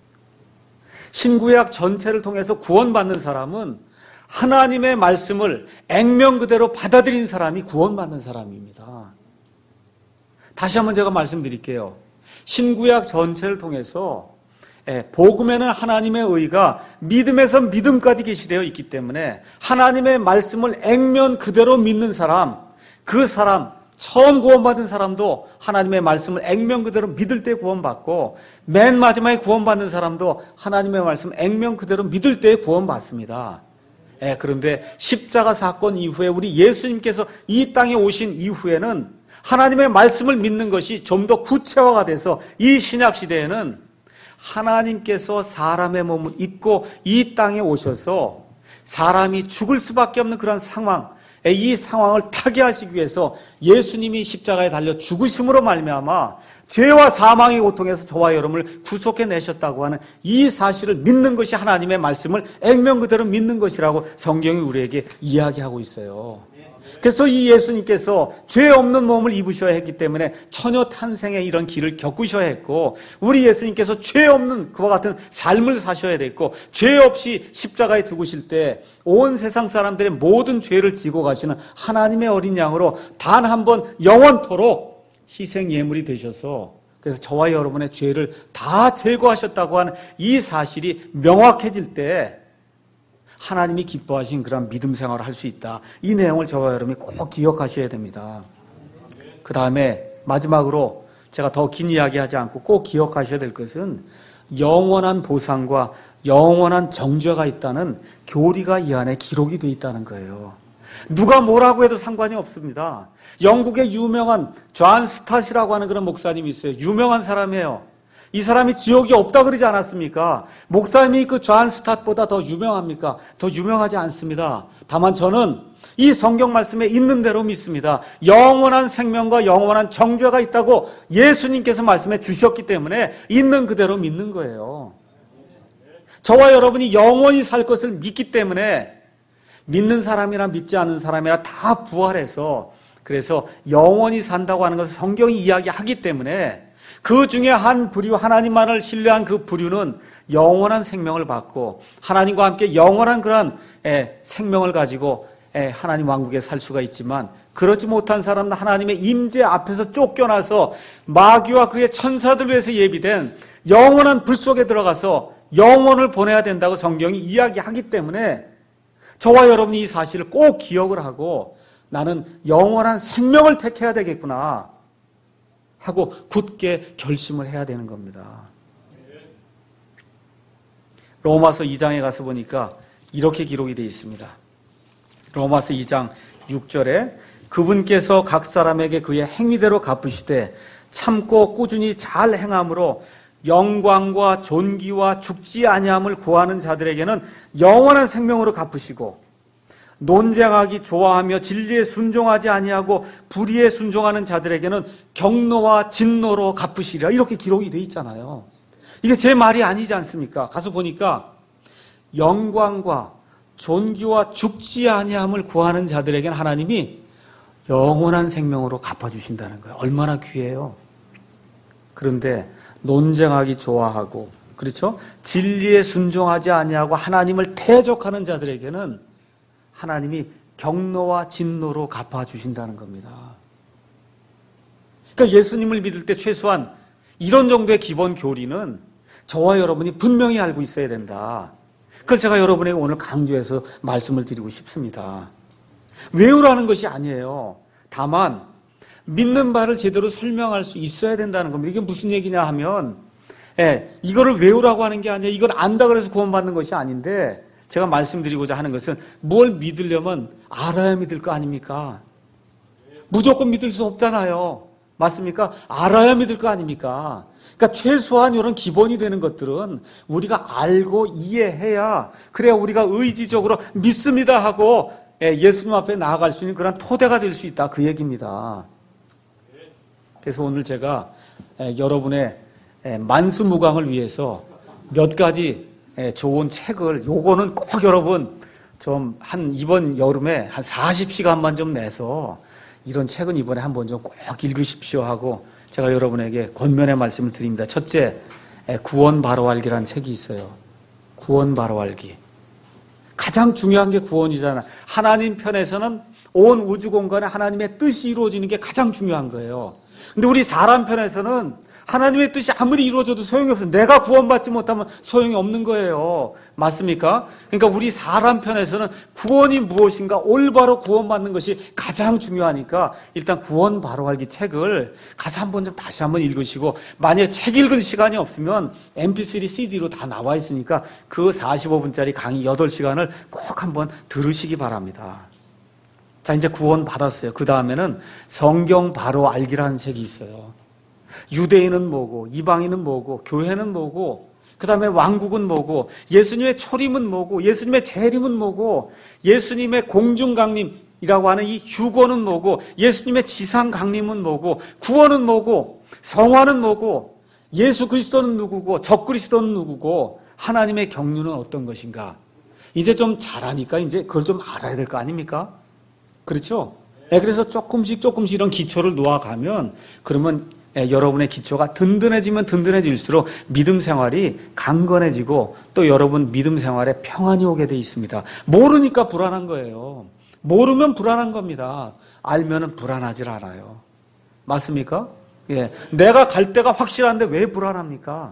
신구약 전체를 통해서 구원받는 사람은 하나님의 말씀을 액면 그대로 받아들인 사람이 구원받는 사람입니다. 다시 한번 제가 말씀드릴게요. 신구약 전체를 통해서 복음에는 하나님의 의가 믿음에서 믿음까지 계시되어 있기 때문에 하나님의 말씀을 액면 그대로 믿는 사람, 그 사람, 처음 구원받은 사람도 하나님의 말씀을 액면 그대로 믿을 때 구원받고 맨 마지막에 구원받는 사람도 하나님의 말씀 액면 그대로 믿을 때 구원받습니다. 그런데 십자가 사건 이후에 우리 예수님께서 이 땅에 오신 이후에는 하나님의 말씀을 믿는 것이 좀 더 구체화가 돼서 이 신약 시대에는 하나님께서 사람의 몸을 입고 이 땅에 오셔서 사람이 죽을 수밖에 없는 그런 상황, 이 상황을 타개하시기 위해서 예수님이 십자가에 달려 죽으심으로 말미암아 죄와 사망의 고통에서 저와 여러분을 구속해내셨다고 하는 이 사실을 믿는 것이 하나님의 말씀을 액면 그대로 믿는 것이라고 성경이 우리에게 이야기하고 있어요. 그래서 이 예수님께서 죄 없는 몸을 입으셔야 했기 때문에 처녀 탄생의 이런 길을 겪으셔야 했고 우리 예수님께서 죄 없는 그와 같은 삶을 사셔야 됐고 죄 없이 십자가에 죽으실 때 온 세상 사람들의 모든 죄를 지고 가시는 하나님의 어린 양으로 단 한 번 영원토록 희생 예물이 되셔서 그래서 저와 여러분의 죄를 다 제거하셨다고 하는 이 사실이 명확해질 때 하나님이 기뻐하신 그런 믿음 생활을 할 수 있다. 이 내용을 저와 여러분이 꼭 기억하셔야 됩니다. 그 다음에 마지막으로 제가 더 긴 이야기하지 않고 꼭 기억하셔야 될 것은 영원한 보상과 영원한 정죄가 있다는 교리가 이 안에 기록이 되어 있다는 거예요. 누가 뭐라고 해도 상관이 없습니다. 영국의 유명한 존 스타시라고 하는 그런 목사님이 있어요. 유명한 사람이에요. 이 사람이 지옥이 없다 그러지 않았습니까? 목사님이 그 존 스타트보다 더 유명합니까? 더 유명하지 않습니다. 다만 저는 이 성경 말씀에 있는 대로 믿습니다. 영원한 생명과 영원한 정죄가 있다고 예수님께서 말씀해 주셨기 때문에 있는 그대로 믿는 거예요. 저와 여러분이 영원히 살 것을 믿기 때문에 믿는 사람이나 믿지 않는 사람이나 다 부활해서 그래서 영원히 산다고 하는 것을 성경이 이야기하기 때문에 그 중에 한 부류, 하나님만을 신뢰한 그 부류는 영원한 생명을 받고 하나님과 함께 영원한 그런 생명을 가지고 하나님 왕국에 살 수가 있지만 그렇지 못한 사람은 하나님의 임재 앞에서 쫓겨나서 마귀와 그의 천사들 위해서 예비된 영원한 불 속에 들어가서 영원을 보내야 된다고 성경이 이야기하기 때문에 저와 여러분이 이 사실을 꼭 기억을 하고 나는 영원한 생명을 택해야 되겠구나 하고 굳게 결심을 해야 되는 겁니다. 로마서 2장에 가서 보니까 이렇게 기록이 되어 있습니다. 로마서 2장 6절에 그분께서 각 사람에게 그의 행위대로 갚으시되 참고 꾸준히 잘 행함으로 영광과 존귀와 죽지 아니함을 구하는 자들에게는 영원한 생명으로 갚으시고 논쟁하기 좋아하며 진리에 순종하지 아니하고 불의에 순종하는 자들에게는 경노와 진노로 갚으시리라 이렇게 기록이 되어 있잖아요. 이게 제 말이 아니지 않습니까? 가서 보니까 영광과 존귀와 죽지 아니함을 구하는 자들에게는 하나님이 영원한 생명으로 갚아주신다는 거예요. 얼마나 귀해요. 그런데 논쟁하기 좋아하고, 그렇죠? 진리에 순종하지 아니하고 하나님을 대적하는 자들에게는 하나님이 경노와 진노로 갚아주신다는 겁니다. 그러니까 예수님을 믿을 때 최소한 이런 정도의 기본 교리는 저와 여러분이 분명히 알고 있어야 된다. 그걸 제가 여러분에게 오늘 강조해서 말씀을 드리고 싶습니다. 외우라는 것이 아니에요. 다만 믿는 바를 제대로 설명할 수 있어야 된다는 겁니다. 이게 무슨 얘기냐 하면 이거를 외우라고 하는 게 아니라 이걸 안다 그래서 구원받는 것이 아닌데, 제가 말씀드리고자 하는 것은 뭘 믿으려면 알아야 믿을 거 아닙니까? 무조건 믿을 수 없잖아요. 맞습니까? 알아야 믿을 거 아닙니까? 그러니까 최소한 이런 기본이 되는 것들은 우리가 알고 이해해야, 그래야 우리가 의지적으로 믿습니다 하고 예수님 앞에 나아갈 수 있는 그런 토대가 될 수 있다, 그 얘기입니다. 그래서 오늘 제가 여러분의 만수무강을 위해서 몇 가지 좋은 책을, 요거는 꼭 여러분 좀 이번 여름에 한 40시간만 좀 내서 이런 책은 이번에 한번 좀 꼭 읽으십시오 하고 제가 여러분에게 권면의 말씀을 드립니다. 첫째, 구원 바로 알기라는 책이 있어요. 구원 바로 알기. 가장 중요한 게 구원이잖아. 하나님 편에서는 온 우주 공간에 하나님의 뜻이 이루어지는 게 가장 중요한 거예요. 근데 우리 사람 편에서는 하나님의 뜻이 아무리 이루어져도 소용이 없어요. 내가 구원받지 못하면 소용이 없는 거예요. 맞습니까? 그러니까 우리 사람 편에서는 구원이 무엇인가, 올바로 구원받는 것이 가장 중요하니까 일단 구원 바로 알기 책을 가서 한번 좀 다시 한번 읽으시고, 만약에 책 읽을 시간이 없으면 mp3 cd로 다 나와 있으니까 그 45분짜리 강의 8시간을 꼭 한번 들으시기 바랍니다. 자, 이제 구원 받았어요. 그 다음에는 성경 바로 알기라는 책이 있어요. 유대인은 뭐고, 이방인은 뭐고, 교회는 뭐고, 그 다음에 왕국은 뭐고, 예수님의 초림은 뭐고, 예수님의 재림은 뭐고, 예수님의 공중강림이라고 하는 이 휴거는 뭐고, 예수님의 지상강림은 뭐고, 구원은 뭐고, 성화는 뭐고, 예수 그리스도는 누구고, 적그리스도는 누구고, 하나님의 경륜은 어떤 것인가. 이제 좀 잘하니까 이제 그걸 좀 알아야 될 거 아닙니까? 그렇죠? 그래서 조금씩 이런 기초를 놓아가면, 그러면 여러분의 기초가 든든해지면 든든해질수록 믿음 생활이 강건해지고 또 여러분 믿음 생활에 평안이 오게 돼 있습니다. 모르니까 불안한 거예요. 모르면 불안한 겁니다. 알면은 불안하질 않아요. 맞습니까? 내가 갈 데가 확실한데 왜 불안합니까?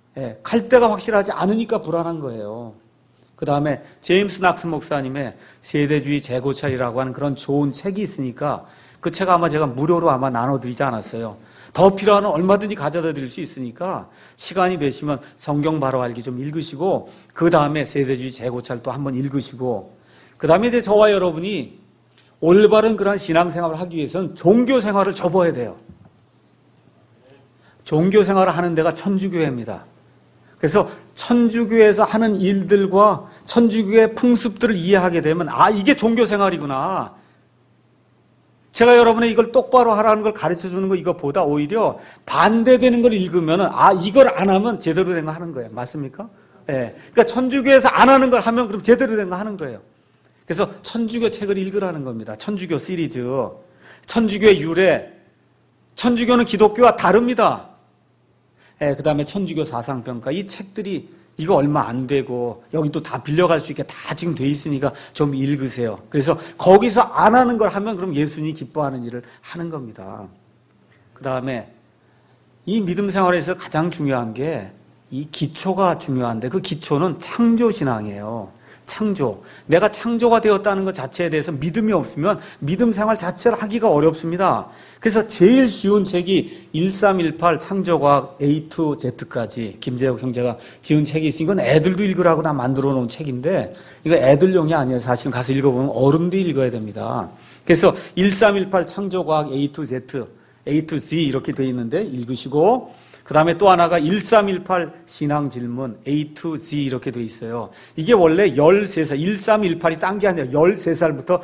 갈 데가 확실하지 않으니까 불안한 거예요. 그 다음에 제임스 낙스 목사님의 세대주의 재고찰이라고 하는 그런 좋은 책이 있으니까 그 책 아마 제가 무료로 아마 나눠드리지 않았어요. 더 필요하면 얼마든지 가져다 드릴 수 있으니까 시간이 되시면 성경 바로 알기 좀 읽으시고, 그 다음에 세대주의 재고찰 또 한번 읽으시고, 그 다음에 이제 저와 여러분이 올바른 그런 신앙생활을 하기 위해서는 종교생활을 접어야 돼요. 종교생활을 하는 데가 천주교회입니다. 그래서 천주교에서 하는 일들과 천주교의 풍습들을 이해하게 되면 이게 종교생활이구나. 제가 여러분의 이걸 똑바로 하라는 걸 가르쳐주는 거 이것보다 오히려 반대되는 걸 읽으면 이걸 안 하면 제대로 된 거 하는 거예요. 맞습니까? 그러니까 천주교에서 안 하는 걸 하면 그럼 제대로 된 거 하는 거예요. 그래서 천주교 책을 읽으라는 겁니다. 천주교 시리즈. 천주교의 유래. 천주교는 기독교와 다릅니다. 그 다음에 천주교 사상평가. 이 책들이 이거 얼마 안 되고 여기 또 다 빌려갈 수 있게 다 지금 돼 있으니까 좀 읽으세요. 그래서 거기서 안 하는 걸 하면 그럼 예수님이 기뻐하는 일을 하는 겁니다. 그 다음에 이 믿음 생활에서 가장 중요한 게 이 기초가 중요한데, 그 기초는 창조신앙이에요. 창조. 내가 창조가 되었다는 것 자체에 대해서 믿음이 없으면 믿음 생활 자체를 하기가 어렵습니다. 그래서 제일 쉬운 책이 1318 창조과학 A to Z까지 김재욱 형제가 지은 책이 있으니 이건 애들도 읽으라고 나 만들어 놓은 책인데, 이거 애들용이 아니에요. 사실은 가서 읽어보면 어른도 읽어야 됩니다. 그래서 1318 창조과학 A to Z, A to Z 이렇게 되어 있는데 읽으시고, 그 다음에 또 하나가 1318 신앙질문 A to Z 이렇게 되어 있어요. 이게 원래 13살, 1318이 딴 게 아니라 13살부터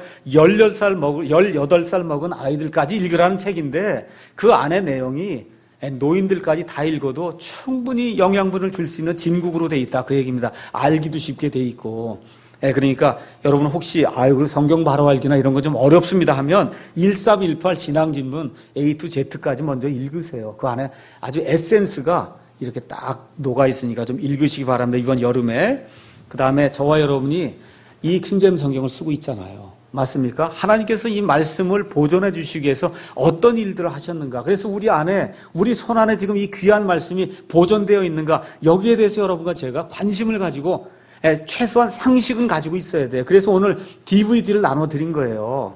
18살 먹은 아이들까지 읽으라는 책인데, 그 안에 내용이 노인들까지 다 읽어도 충분히 영양분을 줄 수 있는 진국으로 되어 있다, 그 얘기입니다. 알기도 쉽게 되어 있고. 그러니까 여러분 혹시 그 성경 바로 알기나 이런 거 좀 어렵습니다 하면 1318 신앙진문 A to Z까지 먼저 읽으세요. 그 안에 아주 에센스가 이렇게 딱 녹아 있으니까 좀 읽으시기 바랍니다. 이번 여름에. 그 다음에 저와 여러분이 이 킹제임스 성경을 쓰고 있잖아요. 맞습니까? 하나님께서 이 말씀을 보존해 주시기 위해서 어떤 일들을 하셨는가. 그래서 우리 안에, 우리 손 안에 지금 이 귀한 말씀이 보존되어 있는가. 여기에 대해서 여러분과 제가 관심을 가지고 최소한 상식은 가지고 있어야 돼요. 그래서 오늘 DVD를 나눠드린 거예요.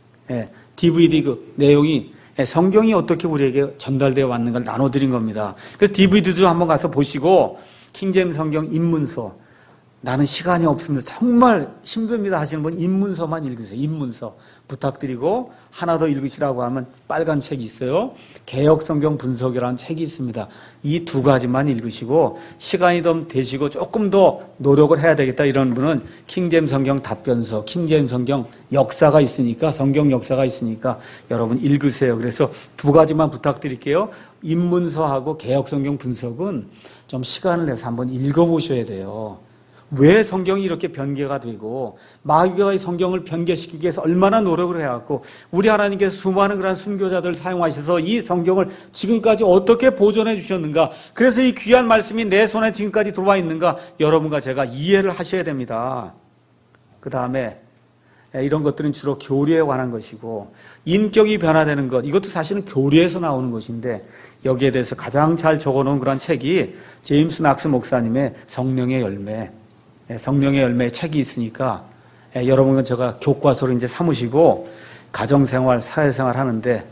DVD 그 내용이 성경이 어떻게 우리에게 전달되어 왔는가를 나눠드린 겁니다. 그래서 DVD도 한번 가서 보시고 킹제임스 성경 입문서, 나는 시간이 없습니다, 정말 힘듭니다 하시는 분 입문서만 읽으세요. 입문서 부탁드리고 하나 더 읽으시라고 하면 빨간 책이 있어요. 개역성경 분석이라는 책이 있습니다. 이 두 가지만 읽으시고 시간이 좀 되시고 조금 더 노력을 해야 되겠다 이런 분은 킹제임스 성경 답변서, 킹제임스 성경 역사가 있으니까, 성경 역사가 있으니까 여러분 읽으세요. 그래서 두 가지만 부탁드릴게요. 입문서하고 개역성경 분석은 좀 시간을 내서 한번 읽어보셔야 돼요. 왜 성경이 이렇게 변개가 되고 마귀가 이 성경을 변개시키기 위해서 얼마나 노력을 해왔고 우리 하나님께서 수많은 그런 순교자들을 사용하셔서 이 성경을 지금까지 어떻게 보존해 주셨는가. 그래서 이 귀한 말씀이 내 손에 지금까지 들어와 있는가 여러분과 제가 이해를 하셔야 됩니다. 그 다음에 이런 것들은 주로 교리에 관한 것이고 인격이 변화되는 것, 이것도 사실은 교리에서 나오는 것인데 여기에 대해서 가장 잘 적어놓은 그런 책이 제임스 낙스 목사님의 성령의 열매, 성령의 열매의 책이 있으니까 여러분은 제가 교과서로 이제 삼으시고 가정생활, 사회생활 하는데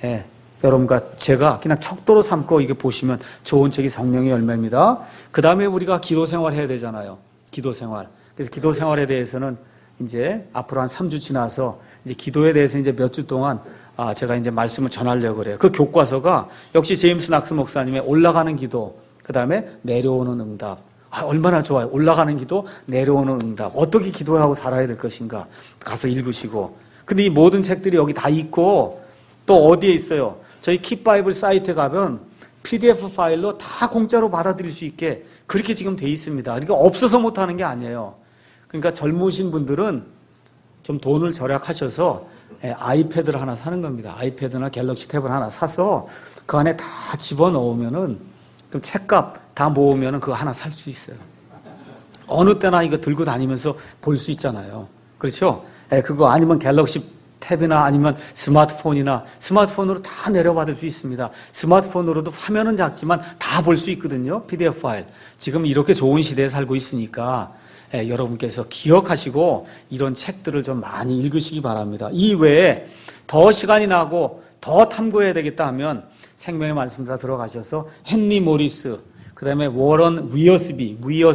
여러분과 제가 그냥 척도로 삼고 이게 보시면 좋은 책이 성령의 열매입니다. 그 다음에 우리가 기도생활 해야 되잖아요. 기도생활. 그래서 기도생활에 대해서는 이제 앞으로 한 3주 지나서 이제 기도에 대해서 이제 몇 주 동안 제가 이제 말씀을 전하려고 그래요. 그 교과서가 역시 제임스 낙스 목사님의 올라가는 기도, 그 다음에 내려오는 응답. 얼마나 좋아요. 올라가는 기도, 내려오는 응답. 어떻게 기도하고 살아야 될 것인가. 가서 읽으시고. 근데 이 모든 책들이 여기 다 있고 또 어디에 있어요? 저희 킵바이블 사이트에 가면 PDF 파일로 다 공짜로 받아들일 수 있게 그렇게 지금 돼 있습니다. 그러니까 없어서 못하는 게 아니에요. 그러니까 젊으신 분들은 좀 돈을 절약하셔서 아이패드를 하나 사는 겁니다. 아이패드나 갤럭시 탭을 하나 사서 그 안에 다 집어넣으면은 그럼 책값 다 모으면 그거 하나 살 수 있어요. 어느 때나 이거 들고 다니면서 볼 수 있잖아요. 그렇죠? 그거 아니면 갤럭시 탭이나 아니면 스마트폰으로 다 내려받을 수 있습니다. 스마트폰으로도 화면은 작지만 다 볼 수 있거든요. PDF 파일. 지금 이렇게 좋은 시대에 살고 있으니까 여러분께서 기억하시고 이런 책들을 좀 많이 읽으시기 바랍니다. 이 외에 더 시간이 나고 더 탐구해야 되겠다 하면 생명의 말씀사 들어가셔서 헨리 모리스, 그 다음에 워런 위어스비,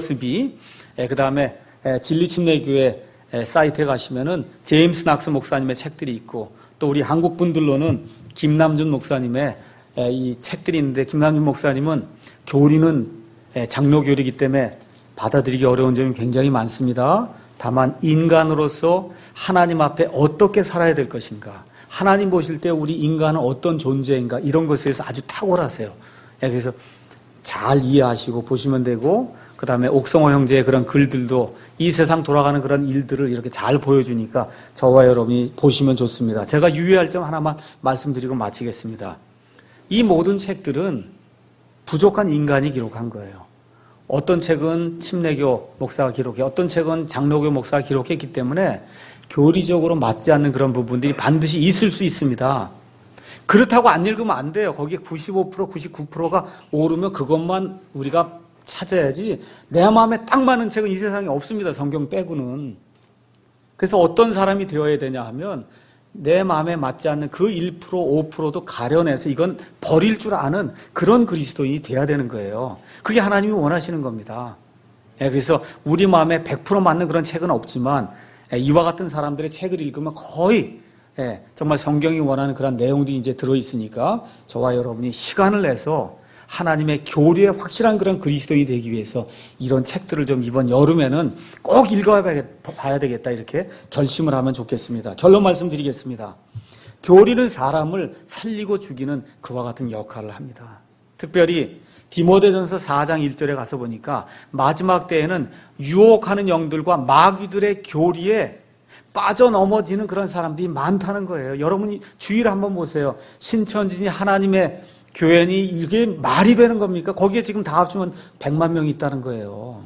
그 다음에 진리침례교회 사이트에 가시면은 제임스 낙스 목사님의 책들이 있고 또 우리 한국 분들로는 김남준 목사님의 이 책들이 있는데 김남준 목사님은 교리는 장로교리이기 때문에 받아들이기 어려운 점이 굉장히 많습니다. 다만 인간으로서 하나님 앞에 어떻게 살아야 될 것인가, 하나님 보실 때 우리 인간은 어떤 존재인가 이런 것에 대해서 아주 탁월하세요. 그래서 잘 이해하시고 보시면 되고 그 다음에 옥성호 형제의 그런 글들도 이 세상 돌아가는 그런 일들을 이렇게 잘 보여주니까 저와 여러분이 보시면 좋습니다. 제가 유의할 점 하나만 말씀드리고 마치겠습니다. 이 모든 책들은 부족한 인간이 기록한 거예요. 어떤 책은 침례교 목사가 기록해, 어떤 책은 장로교 목사가 기록했기 때문에 교리적으로 맞지 않는 그런 부분들이 반드시 있을 수 있습니다. 그렇다고 안 읽으면 안 돼요. 거기에 95%, 99%가 오르면 그것만 우리가 찾아야지 내 마음에 딱 맞는 책은 이 세상에 없습니다. 성경 빼고는. 그래서 어떤 사람이 되어야 되냐 하면 내 마음에 맞지 않는 그 1%, 5%도 가려내서 이건 버릴 줄 아는 그런 그리스도인이 돼야 되는 거예요. 그게 하나님이 원하시는 겁니다. 그래서 우리 마음에 100% 맞는 그런 책은 없지만 이와 같은 사람들의 책을 읽으면 거의 정말 성경이 원하는 그런 내용들이 이제 들어있으니까 저와 여러분이 시간을 내서 하나님의 교리에 확실한 그런 그리스도인이 되기 위해서 이런 책들을 좀 이번 여름에는 꼭 읽어봐야 되겠다 이렇게 결심을 하면 좋겠습니다. 결론 말씀드리겠습니다. 교리는 사람을 살리고 죽이는 그와 같은 역할을 합니다. 특별히 디모데전서 4장 1절에 가서 보니까 마지막 때에는 유혹하는 영들과 마귀들의 교리에 빠져 넘어지는 그런 사람들이 많다는 거예요. 여러분이 주의를 한번 보세요. 신천지니 하나님의 교회니 이게 말이 되는 겁니까? 거기에 지금 다 합치면 100만 명이 있다는 거예요.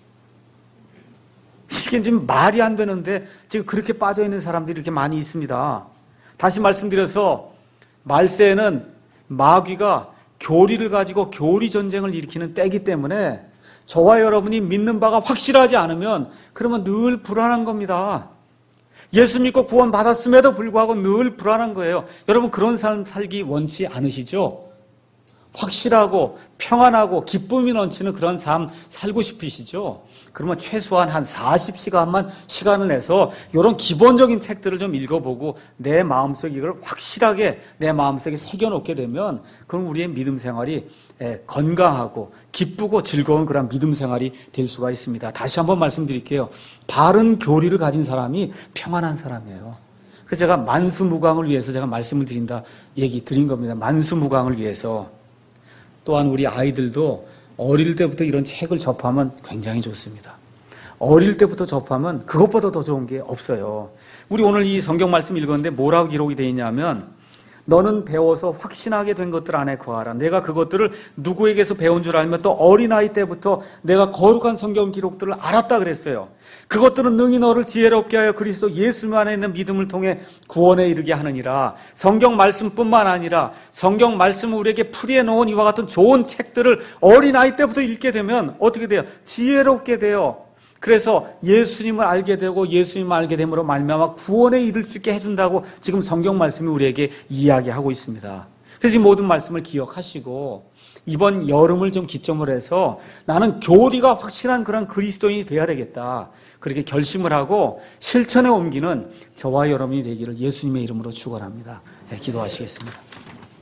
이게 지금 말이 안 되는데 지금 그렇게 빠져 있는 사람들이 이렇게 많이 있습니다. 다시 말씀드려서 말세에는 마귀가 교리를 가지고 교리 전쟁을 일으키는 때이기 때문에 저와 여러분이 믿는 바가 확실하지 않으면 그러면 늘 불안한 겁니다. 예수 믿고 구원 받았음에도 불구하고 늘 불안한 거예요. 여러분 그런 삶 살기 원치 않으시죠? 확실하고 평안하고 기쁨이 넘치는 그런 삶 살고 싶으시죠? 그러면 최소한 한 40시간만 시간을 내서 이런 기본적인 책들을 좀 읽어보고 내 마음속에 이걸 확실하게 내 마음속에 새겨놓게 되면 그럼 우리의 믿음 생활이 건강하고 기쁘고 즐거운 그런 믿음 생활이 될 수가 있습니다. 다시 한번 말씀드릴게요. 바른 교리를 가진 사람이 평안한 사람이에요. 그래서 제가 만수무강을 위해서 제가 말씀을 드린 겁니다. 만수무강을 위해서. 또한 우리 아이들도 어릴 때부터 이런 책을 접하면 굉장히 좋습니다. 어릴 때부터 접하면 그것보다 더 좋은 게 없어요. 우리 오늘 이 성경 말씀 읽었는데 뭐라고 기록이 되어 있냐면 너는 배워서 확신하게 된 것들 안에 거하라. 내가 그것들을 누구에게서 배운 줄 알면 또 어린아이 때부터 내가 거룩한 성경 기록들을 알았다 그랬어요. 그것들은 능히 너를 지혜롭게 하여 그리스도 예수 안에 있는 믿음을 통해 구원에 이르게 하느니라. 성경 말씀뿐만 아니라 성경 말씀을 우리에게 풀이해 놓은 이와 같은 좋은 책들을 어린아이 때부터 읽게 되면 어떻게 돼요? 지혜롭게 돼요. 그래서 예수님을 알게 되고 예수님을 알게 됨으로 말미암아 구원에 이를 수 있게 해준다고 지금 성경 말씀이 우리에게 이야기하고 있습니다. 그래서 이 모든 말씀을 기억하시고 이번 여름을 좀 기점으로 해서 나는 교리가 확실한 그런 그리스도인이 돼야 되겠다. 그렇게 결심을 하고 실천에 옮기는 저와 여러분이 되기를 예수님의 이름으로 축원합니다. 기도하시겠습니다.